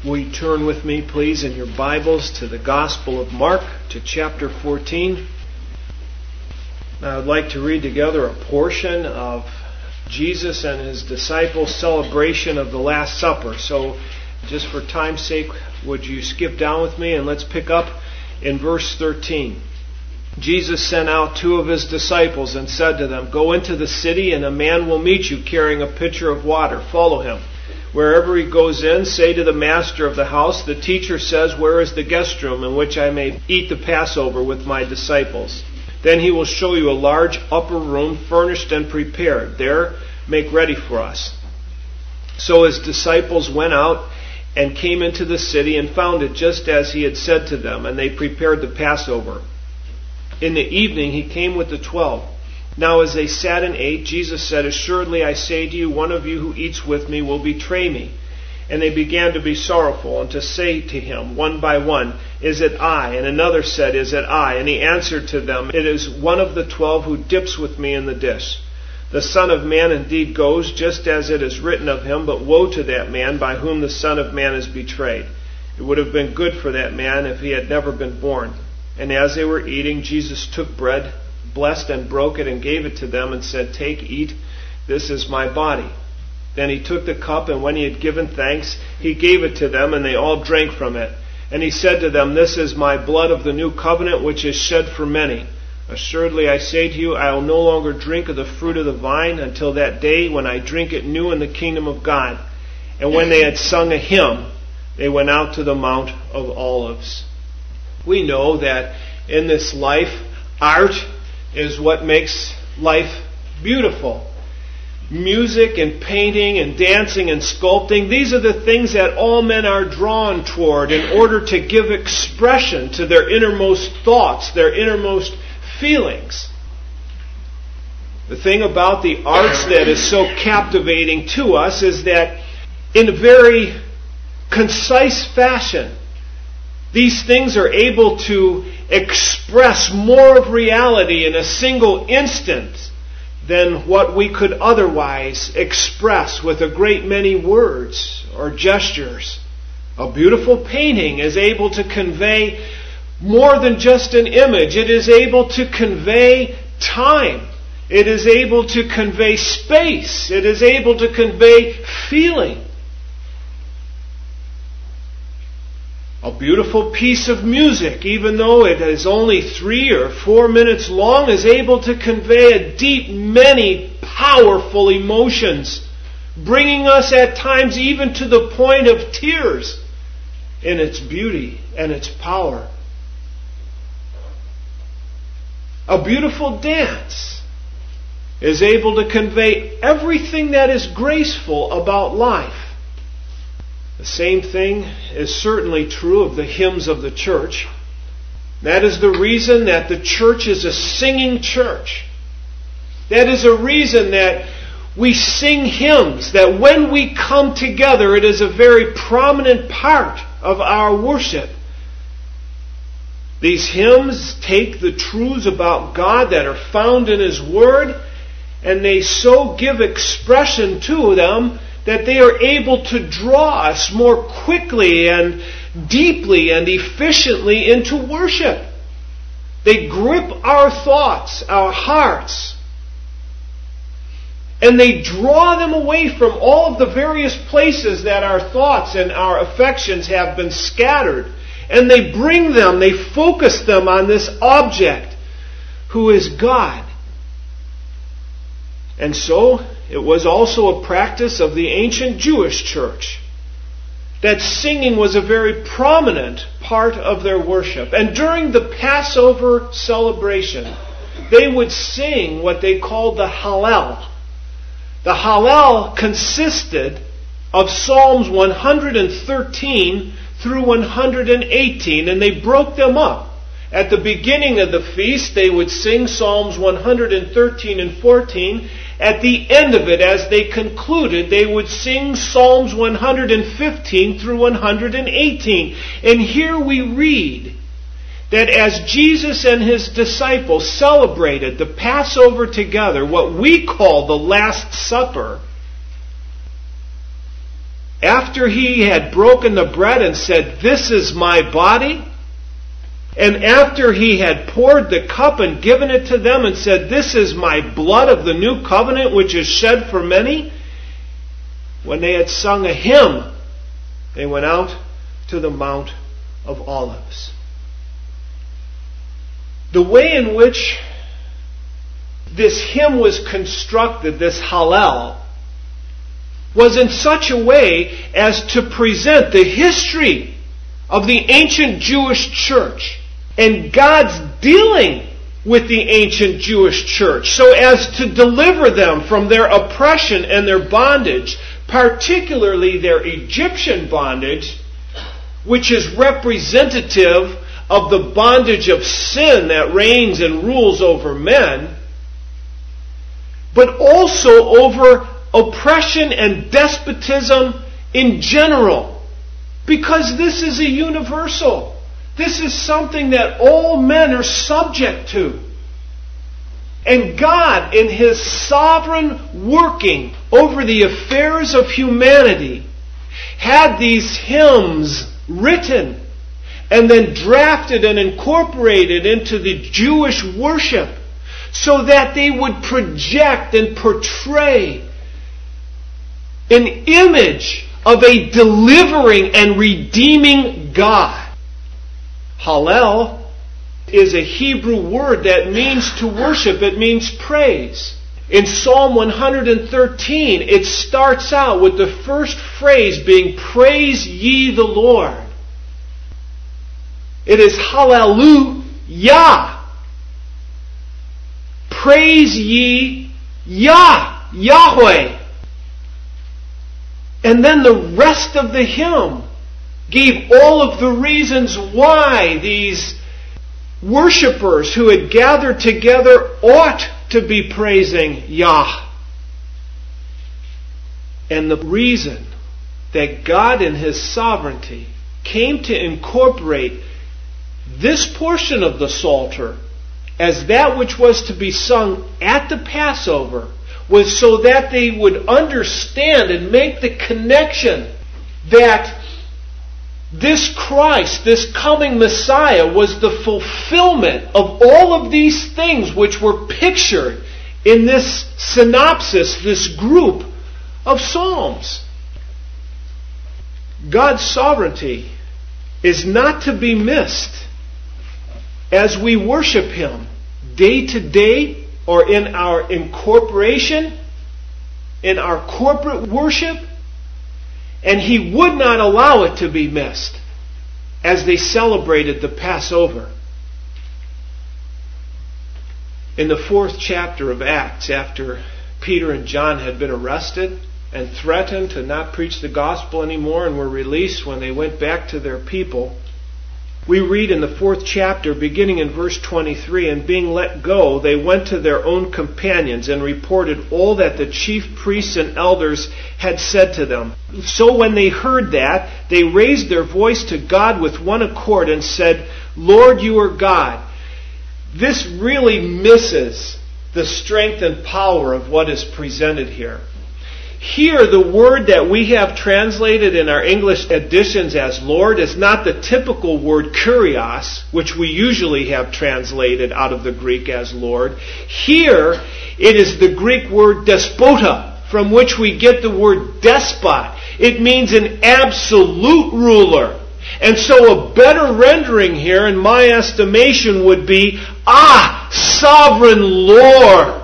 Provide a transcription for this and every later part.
Will you turn with me, please, in your Bibles to the Gospel of Mark, to chapter 14. I would like to read together a portion of Jesus and His disciples' celebration of the Last Supper. So, just for time's sake, would you skip down with me and let's pick up in verse 13. Jesus sent out 2 of His disciples and said to them, "Go into the city, and a man will meet you carrying a pitcher of water. Follow him. Wherever he goes in, say to the master of the house, 'The teacher says, where is the guest room in which I may eat the Passover with my disciples?' Then he will show you a large upper room furnished and prepared. There, make ready for us." So His disciples went out and came into the city and found it just as He had said to them, and they prepared the Passover. In the evening He came with the 12. Now as they sat and ate, Jesus said, "Assuredly I say to you, one of you who eats with me will betray me." And they began to be sorrowful and to say to Him one by one, "Is it I?" And another said, "Is it I?" And He answered to them, "It is one of the 12 who dips with me in the dish. The Son of Man indeed goes, just as it is written of Him, but woe to that man by whom the Son of Man is betrayed. It would have been good for that man if he had never been born." And as they were eating, Jesus took bread, blessed and broke it, and gave it to them, and said, "Take, eat, this is my body." Then He took the cup, and when He had given thanks, He gave it to them, and they all drank from it. And He said to them, "This is my blood of the new covenant, which is shed for many. Assuredly I say to you, I will no longer drink of the fruit of the vine until that day when I drink it new in the kingdom of God." And when they had sung a hymn, they went out to the Mount of Olives. We know that in this life, art is what makes life beautiful. Music and painting and dancing and sculpting, these are the things that all men are drawn toward in order to give expression to their innermost thoughts, their innermost feelings. The thing about the arts that is so captivating to us is that in a very concise fashion, these things are able to express more of reality in a single instant than what we could otherwise express with a great many words or gestures. A beautiful painting is able to convey more than just an image. It is able to convey time. It is able to convey space. It is able to convey feeling. A beautiful piece of music, even though it is only 3 or 4 minutes long, is able to convey a deep, many powerful emotions, bringing us at times even to the point of tears in its beauty and its power. A beautiful dance is able to convey everything that is graceful about life. The same thing is certainly true of the hymns of the church. That is the reason that the church is a singing church. That is a reason that we sing hymns, that when we come together, it is a very prominent part of our worship. These hymns take the truths about God that are found in His Word, and they so give expression to them that they are able to draw us more quickly and deeply and efficiently into worship. They grip our thoughts, our hearts, and they draw them away from all of the various places that our thoughts and our affections have been scattered. And they bring them, they focus them on this object who is God. And so, it was also a practice of the ancient Jewish church that singing was a very prominent part of their worship. And during the Passover celebration, they would sing what they called the Hallel. The Hallel consisted of Psalms 113 through 118, and they broke them up. At the beginning of the feast, they would sing Psalms 113 and 14. At the end of it, as they concluded, they would sing Psalms 115 through 118. And here we read that as Jesus and His disciples celebrated the Passover together, what we call the Last Supper, after he had broken the bread and said, "This is my body," and after he had poured the cup and given it to them and said, "This is my blood of the new covenant which is shed for many," when they had sung a hymn, they went out to the Mount of Olives. The way in which this hymn was constructed, this Hallel, was in such a way as to present the history of the ancient Jewish church and God's dealing with the ancient Jewish church so as to deliver them from their oppression and their bondage, particularly their Egyptian bondage, which is representative of the bondage of sin that reigns and rules over men, but also over oppression and despotism in general. Because this is a universal. This is something that all men are subject to. And God, in His sovereign working over the affairs of humanity, had these hymns written and then drafted and incorporated into the Jewish worship so that they would project and portray an image of a delivering and redeeming God. Hallel is a Hebrew word that means to worship. It means praise. In Psalm 113, it starts out with the first phrase being, "Praise ye the Lord." It is Hallelujah. Praise ye Yahweh. And then the rest of the hymn gave all of the reasons why these worshippers who had gathered together ought to be praising Yah. And the reason that God in His sovereignty came to incorporate this portion of the Psalter as that which was to be sung at the Passover was so that they would understand and make the connection that this Christ, this coming Messiah, was the fulfillment of all of these things which were pictured in this synopsis, this group of Psalms. God's sovereignty is not to be missed as we worship Him day to day or in our incorporation, in our corporate worship. And He would not allow it to be missed as they celebrated the Passover. In the 4th chapter of Acts, after Peter and John had been arrested and threatened to not preach the gospel anymore and were released when they went back to their people, we read in the 4th chapter, beginning in verse 23, "And being let go, they went to their own companions and reported all that the chief priests and elders had said to them. So when they heard that, they raised their voice to God with one accord and said, 'Lord, you are God.'" This really misses the strength and power of what is presented here. Here, the word that we have translated in our English editions as Lord is not the typical word kurios, which we usually have translated out of the Greek as Lord. Here, it is the Greek word despota, from which we get the word despot. It means an absolute ruler. And so a better rendering here, in my estimation, would be, sovereign Lord.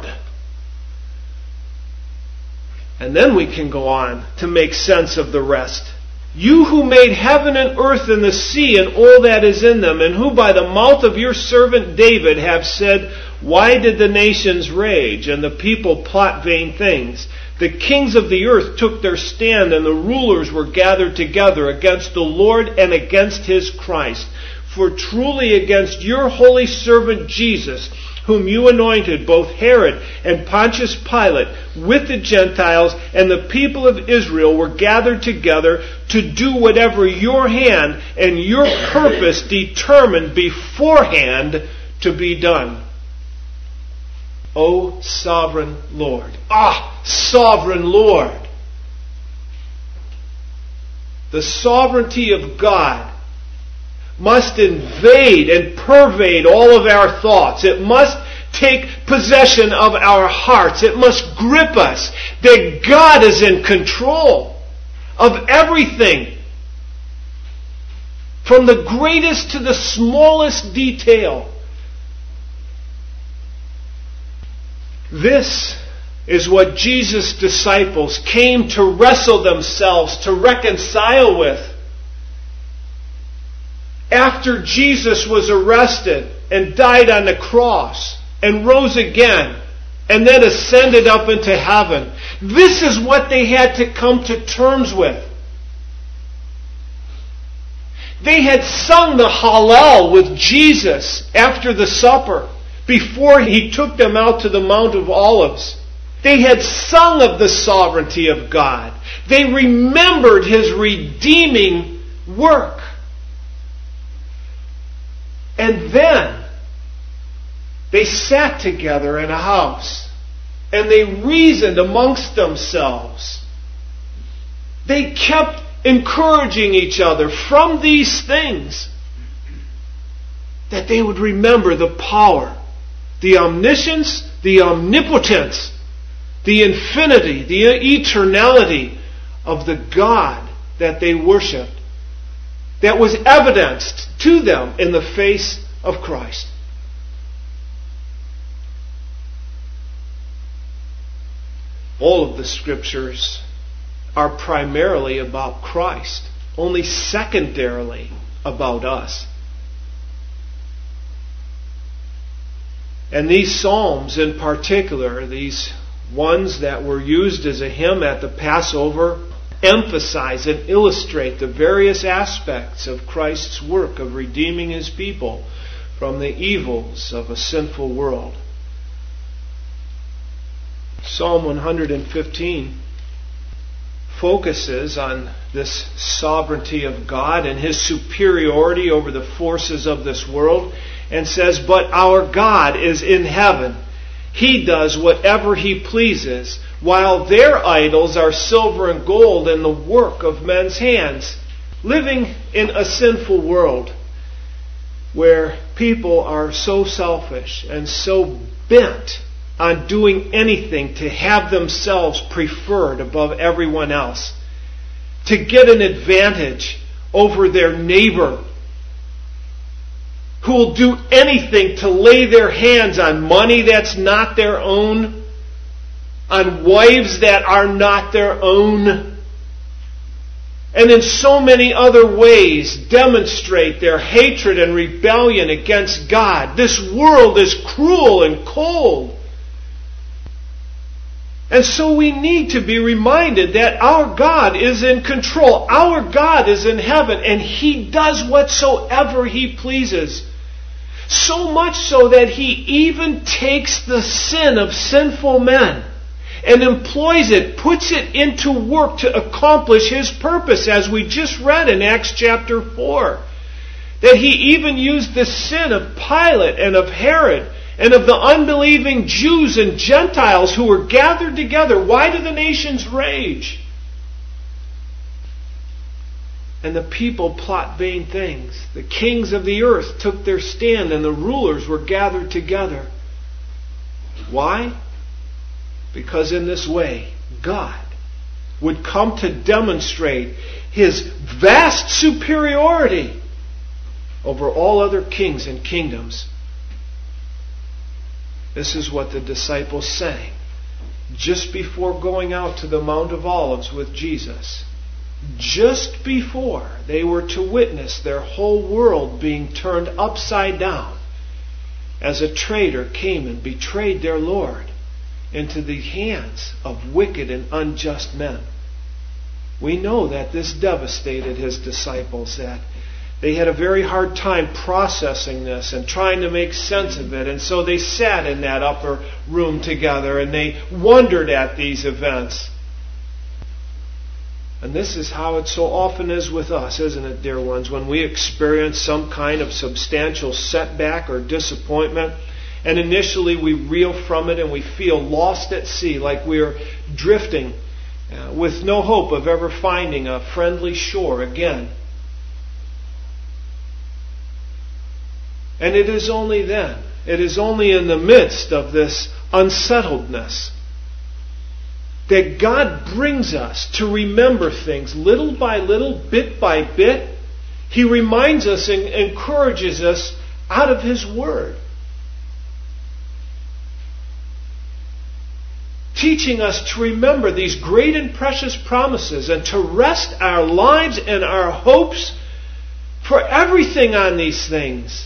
And then we can go on to make sense of the rest. "You who made heaven and earth and the sea and all that is in them, and who by the mouth of your servant David have said, 'Why did the nations rage and the people plot vain things? The kings of the earth took their stand and the rulers were gathered together against the Lord and against His Christ. For truly against your holy servant Jesus, whom you anointed, both Herod and Pontius Pilate, with the Gentiles and the people of Israel, were gathered together to do whatever your hand and your purpose determined beforehand to be done.'" O sovereign Lord. Sovereign Lord. the sovereignty of God must invade and pervade all of our thoughts. It must take possession of our hearts. It must grip us that God is in control of everything, from the greatest to the smallest detail. This is what Jesus' disciples came to wrestle themselves, to reconcile with. After Jesus was arrested and died on the cross and rose again and then ascended up into heaven, this is what they had to come to terms with. They had sung the Hallel with Jesus after the supper, before he took them out to the Mount of Olives. They had sung of the sovereignty of God. They remembered His redeeming work. And then they sat together in a house and they reasoned amongst themselves. They kept encouraging each other from these things, that they would remember the power, the omniscience, the omnipotence, the infinity, the eternality of the God that they worshipped, that was evidenced to them in the face of Christ. All of the Scriptures are primarily about Christ, only secondarily about us. And these Psalms in particular, these ones that were used as a hymn at the Passover, emphasize and illustrate the various aspects of Christ's work of redeeming His people from the evils of a sinful world. Psalm 115 focuses on this sovereignty of God and His superiority over the forces of this world, and says, "But our God is in heaven. He does whatever He pleases, while their idols are silver and gold and the work of men's hands." Living in a sinful world where people are so selfish and so bent on doing anything to have themselves preferred above everyone else, to get an advantage over their neighbor, who will do anything to lay their hands on money that's not their own, on wives that are not their own, and in so many other ways demonstrate their hatred and rebellion against God. This world is cruel and cold. And so we need to be reminded that our God is in control. Our God is in heaven, and He does whatsoever He pleases. So much so that He even takes the sin of sinful men and employs it, puts it into work to accomplish His purpose, as we just read in Acts chapter 4. That He even used the sin of Pilate and of Herod and of the unbelieving Jews and Gentiles who were gathered together. Why do the nations rage? And the people plot vain things. The kings of the earth took their stand, and the rulers were gathered together. Why? Because in this way, God would come to demonstrate His vast superiority over all other kings and kingdoms. This is what the disciples sang just before going out to the Mount of Olives with Jesus. Just before they were to witness their whole world being turned upside down, as a traitor came and betrayed their Lord into the hands of wicked and unjust men. We know that this devastated His disciples, that they had a very hard time processing this and trying to make sense of it. And so they sat in that upper room together and they wondered at these events. And this is how it so often is with us, isn't it, dear ones? When we experience some kind of substantial setback or disappointment, and initially we reel from it and we feel lost at sea, like we're drifting with no hope of ever finding a friendly shore again. And it is only then, it is only in the midst of this unsettledness that God brings us to remember things little by little, bit by bit. He reminds us and encourages us out of His Word, teaching us to remember these great and precious promises and to rest our lives and our hopes for everything on these things.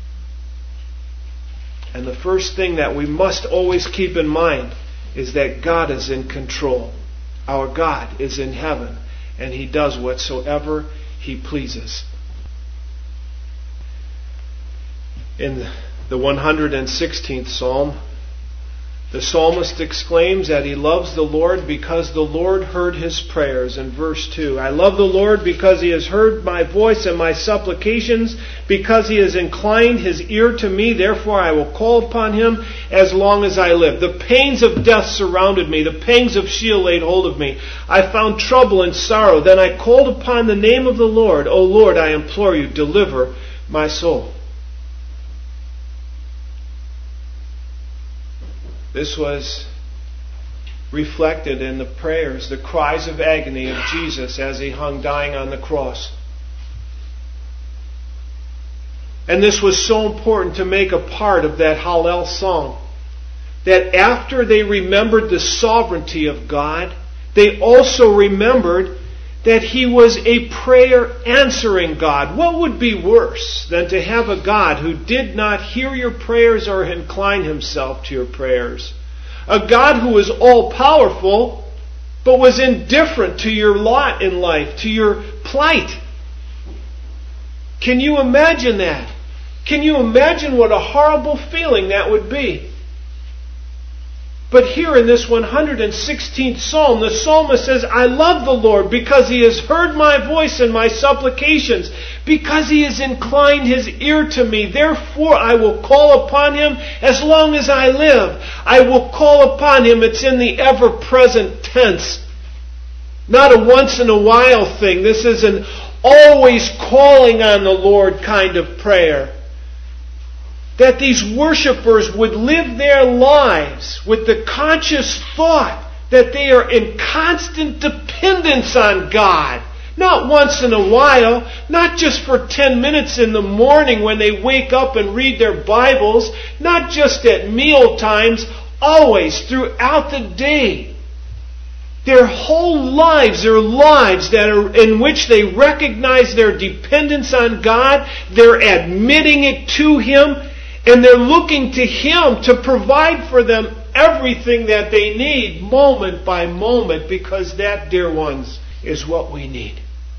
And the first thing that we must always keep in mind is that God is in control. Our God is in heaven, and He does whatsoever He pleases. In the 116th Psalm, the psalmist exclaims that he loves the Lord because the Lord heard his prayers. In verse 2, I love the Lord because He has heard my voice and my supplications, because He has inclined His ear to me. Therefore I will call upon Him as long as I live. The pains of death surrounded me. The pangs of Sheol laid hold of me. I found trouble and sorrow. Then I called upon the name of the Lord. O Lord, I implore You, deliver my soul. This was reflected in the prayers, the cries of agony of Jesus as He hung dying on the cross. And this was so important to make a part of that Hallel song, that after they remembered the sovereignty of God, they also remembered that He was a prayer-answering God. What would be worse than to have a God who did not hear your prayers or incline Himself to your prayers? A God who was all-powerful, but was indifferent to your lot in life, to your plight. Can you imagine that? Can you imagine what a horrible feeling that would be? But here in this 116th Psalm, the psalmist says, I love the Lord because He has heard my voice and my supplications, because He has inclined His ear to me. Therefore I will call upon Him as long as I live. I will call upon Him. It's in the ever-present tense. Not a once-in-a-while thing. This is an always calling on the Lord kind of prayer. That these worshipers would live their lives with the conscious thought that they are in constant dependence on God. Not once in a while, not just for 10 minutes in the morning when they wake up and read their Bibles, not just at meal times, always throughout the day. Their whole lives are lives that are in which they recognize their dependence on God, they're admitting it to Him, and they're looking to Him to provide for them everything that they need moment by moment, because that, dear ones, is what we need.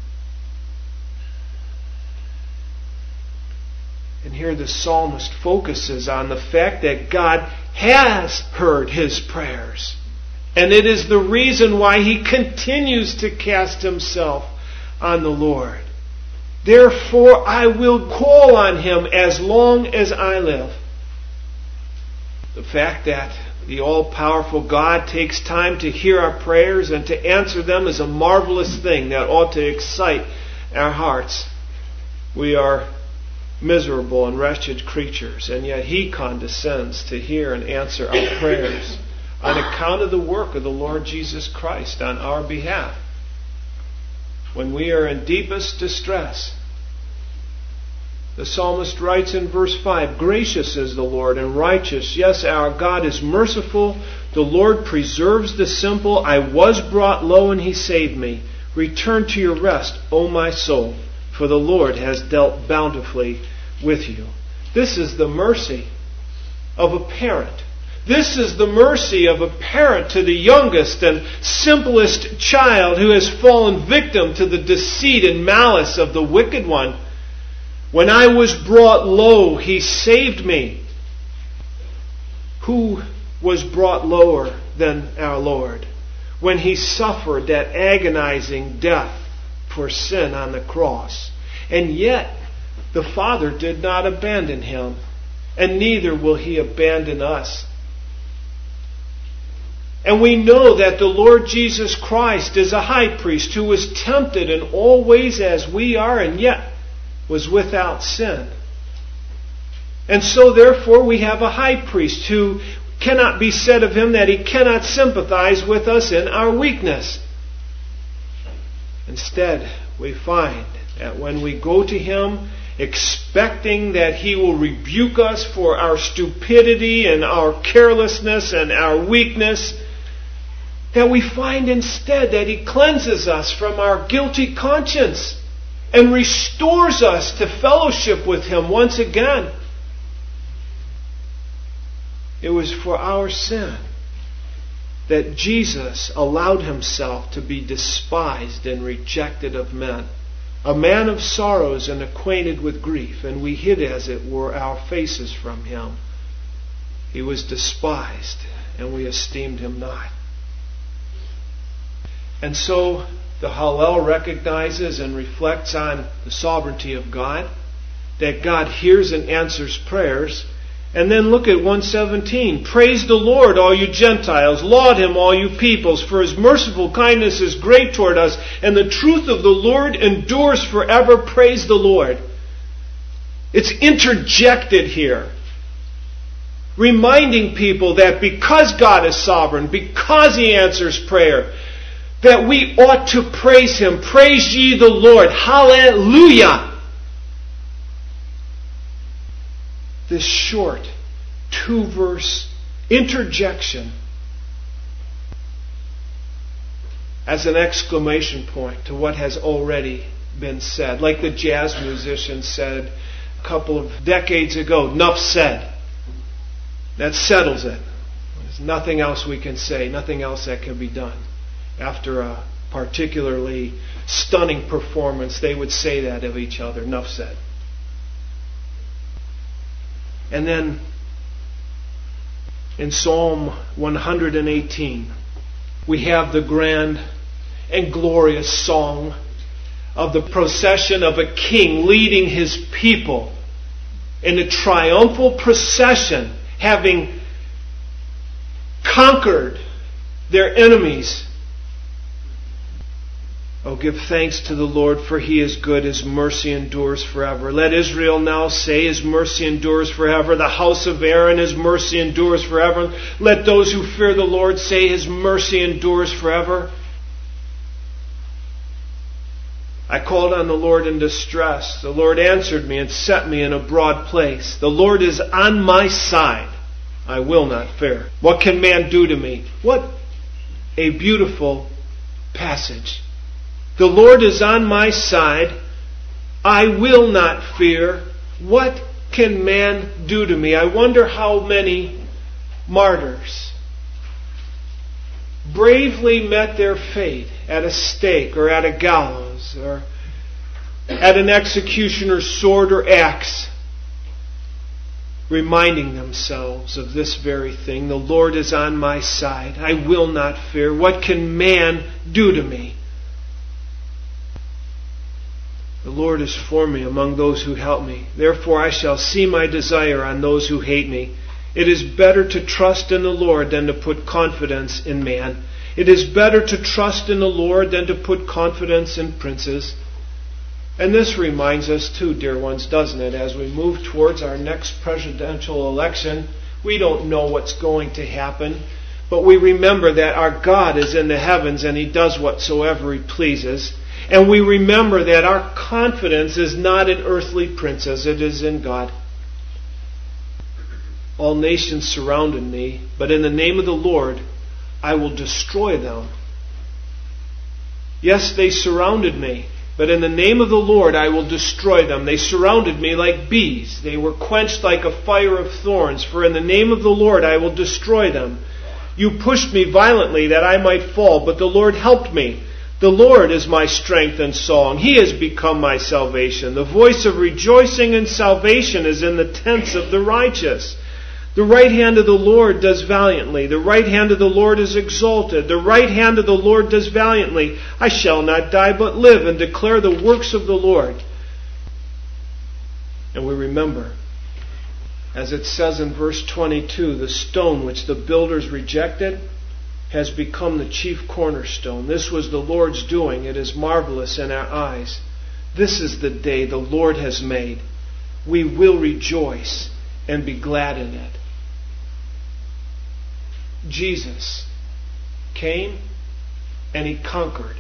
And here the psalmist focuses on the fact that God has heard his prayers. And it is the reason why he continues to cast himself on the Lord. Therefore, I will call on Him as long as I live. The fact that the all-powerful God takes time to hear our prayers and to answer them is a marvelous thing that ought to excite our hearts. We are miserable and wretched creatures, and yet He condescends to hear and answer our prayers on account of the work of the Lord Jesus Christ on our behalf. When we are in deepest distress, the psalmist writes in verse 5, Gracious is the Lord and righteous. Yes, our God is merciful. The Lord preserves the simple. I was brought low and He saved me. Return to your rest, O my soul, for the Lord has dealt bountifully with you. This is the mercy of a parent. This is the mercy of a parent to the youngest and simplest child who has fallen victim to the deceit and malice of the wicked one. When I was brought low, He saved me. Who was brought lower than our Lord when He suffered that agonizing death for sin on the cross? And yet, the Father did not abandon Him, and neither will He abandon us. And we know that the Lord Jesus Christ is a high priest who was tempted in all ways as we are, and yet was without sin. And so therefore we have a high priest who cannot be said of him that he cannot sympathize with us in our weakness. Instead, we find that when we go to him expecting that he will rebuke us for our stupidity and our carelessness and our weakness, that we find instead that he cleanses us from our guilty conscience and restores us to fellowship with him once again. It was for our sin that Jesus allowed himself to be despised and rejected of men, a man of sorrows and acquainted with grief, and we hid, as it were, our faces from him. He was despised, and we esteemed him not. And so the Hallel recognizes and reflects on the sovereignty of God, that God hears and answers prayers. And then look at 117. Praise the Lord, all you Gentiles. Laud him, all you peoples, for his merciful kindness is great toward us, and the truth of the Lord endures forever. Praise the Lord. It's interjected here, reminding people that because God is sovereign, because he answers prayer, that we ought to praise him. Praise ye the Lord. Hallelujah. This short 2-verse interjection as an exclamation point to what has already been said. Like the jazz musician said a couple of decades ago, "Nuff said." That settles it. There's nothing else we can say, nothing else that can be done. After a particularly stunning performance, they would say that of each other, "Nuff said." And then in Psalm 118, we have the grand and glorious song of the procession of a king leading his people in a triumphal procession, having conquered their enemies. Oh, give thanks to the Lord, for he is good. His mercy endures forever. Let Israel now say, his mercy endures forever. The house of Aaron, his mercy endures forever. Let those who fear the Lord say, his mercy endures forever. I called on the Lord in distress. The Lord answered me and set me in a broad place. The Lord is on my side. I will not fear. What can man do to me? What a beautiful passage. The Lord is on my side. I will not fear. What can man do to me? I wonder how many martyrs bravely met their fate at a stake or at a gallows or at an executioner's sword or axe, reminding themselves of this very thing. The Lord is on my side. I will not fear. What can man do to me? The Lord is for me among those who help me. Therefore I shall see my desire on those who hate me. It is better to trust in the Lord than to put confidence in man. It is better to trust in the Lord than to put confidence in princes. And this reminds us too, dear ones, doesn't it? As we move towards our next presidential election, we don't know what's going to happen, but we remember that our God is in the heavens and he does whatsoever he pleases. And we remember that our confidence is not in earthly princes, it is in God. All nations surrounded me, but in the name of the Lord I will destroy them. Yes, they surrounded me, but in the name of the Lord I will destroy them. They surrounded me like bees. They were quenched like a fire of thorns. For in the name of the Lord I will destroy them. You pushed me violently that I might fall, but the Lord helped me. The Lord is my strength and song. He has become my salvation. The voice of rejoicing and salvation is in the tents of the righteous. The right hand of the Lord does valiantly. The right hand of the Lord is exalted. The right hand of the Lord does valiantly. I shall not die but live and declare the works of the Lord. And we remember, as it says in verse 22, the stone which the builders rejected has become the chief cornerstone. This was the Lord's doing. It is marvelous in our eyes. This is the day the Lord has made. We will rejoice and be glad in it. Jesus came and He conquered.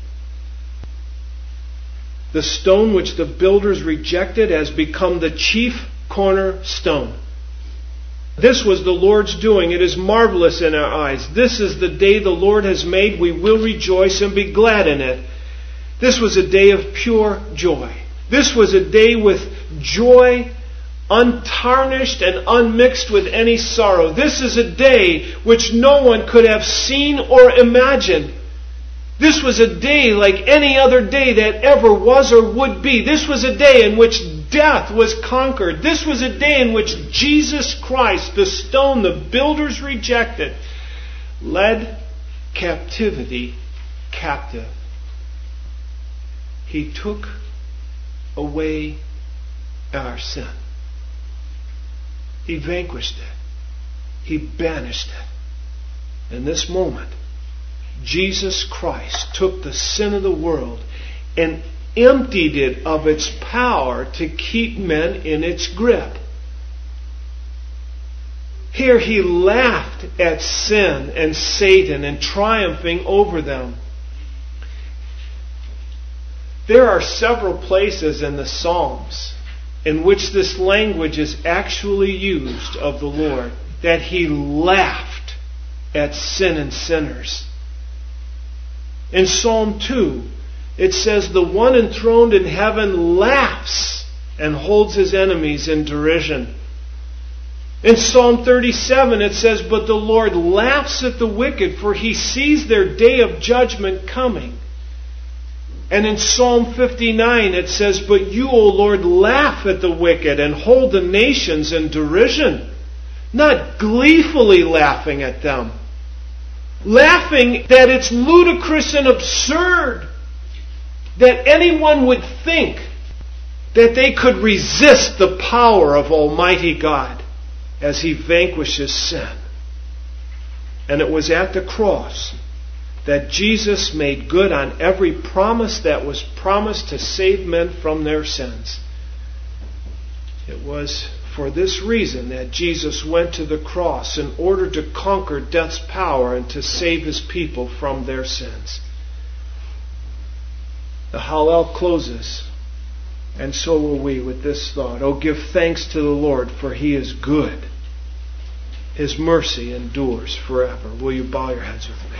The stone which the builders rejected has become the chief cornerstone. This was the Lord's doing. It is marvelous in our eyes. This is the day the Lord has made. We will rejoice and be glad in it. This was a day of pure joy. This was a day with joy untarnished and unmixed with any sorrow. This is a day which no one could have seen or imagined. This was a day like any other day that ever was or would be. This was a day in which death was conquered. This was a day in which Jesus Christ, the stone the builders rejected, led captivity captive. He took away our sin. He vanquished it. He banished it. In this moment, Jesus Christ took the sin of the world and emptied it of its power to keep men in its grip. Here He laughed at sin and Satan and triumphing over them. There are several places in the Psalms in which this language is actually used of the Lord, that He laughed at sin and sinners. In Psalm 2, it says, "The one enthroned in heaven laughs and holds His enemies in derision." In Psalm 37, it says, "But the Lord laughs at the wicked, for He sees their day of judgment coming." And in Psalm 59, it says, "But you, O Lord, laugh at the wicked and hold the nations in derision." Not gleefully laughing at them. Laughing that it's ludicrous and absurd that anyone would think that they could resist the power of Almighty God as He vanquishes sin. And it was at the cross that Jesus made good on every promise that was promised to save men from their sins. It was for this reason that Jesus went to the cross, in order to conquer death's power and to save His people from their sins. The Hallel closes, and so will we, with this thought: "Oh, give thanks to the Lord, for He is good. His mercy endures forever." Will you bow your heads with me?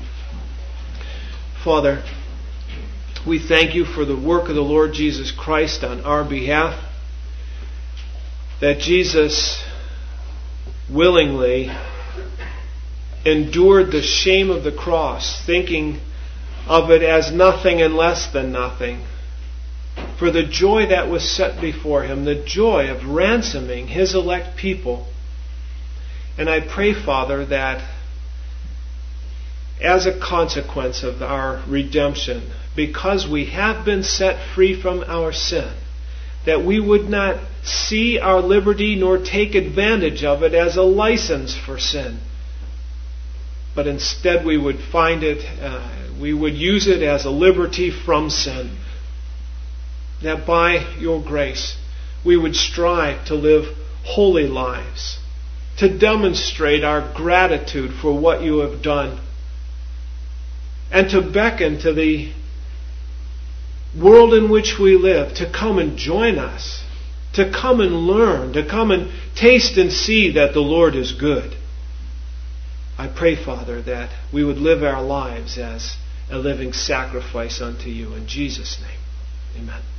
Father, we thank You for the work of the Lord Jesus Christ on our behalf, that Jesus willingly endured the shame of the cross, thinking of it as nothing and less than nothing, for the joy that was set before Him, the joy of ransoming His elect people. And I pray, Father, that as a consequence of our redemption, because we have been set free from our sin, that we would not see our liberty nor take advantage of it as a license for sin, but instead we would find it, we would use it as a liberty from sin. That by Your grace we would strive to live holy lives, to demonstrate our gratitude for what You have done, and to beckon to the world in which we live to come and join us, to come and learn, to come and taste and see that the Lord is good. I pray, Father, that we would live our lives as a living sacrifice unto You. In Jesus' name, amen.